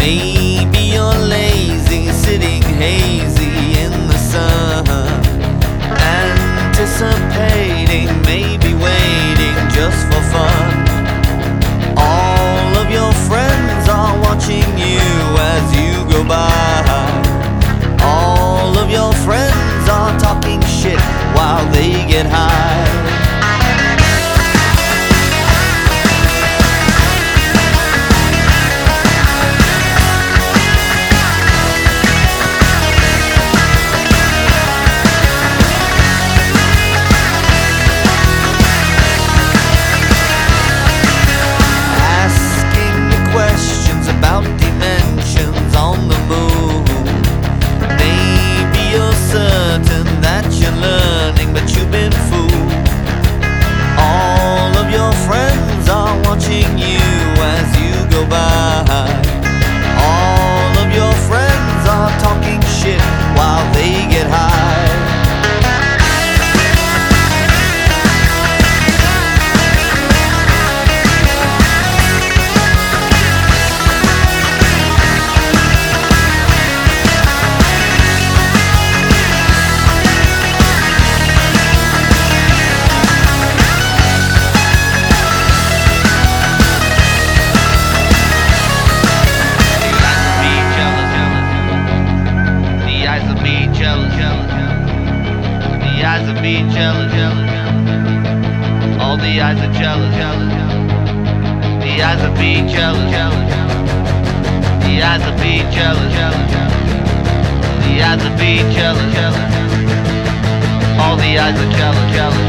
Maybe you're lazy, sitting hazy in the sun, anticipating, maybe waiting just for fun. All of your friends are watching you as you go by. All of your friends are talking shit while they get high. About dimensions on the moon. Maybe you're certain that you're learning, but you've been fooled. All of your friends are watching you as you go by. All of your friends are talking shit while they get high. Be jealous, all the eyes are jealous, the eyes are be jealous, the eyes are be jealous, the eyes are be jealous, all the eyes are jealous.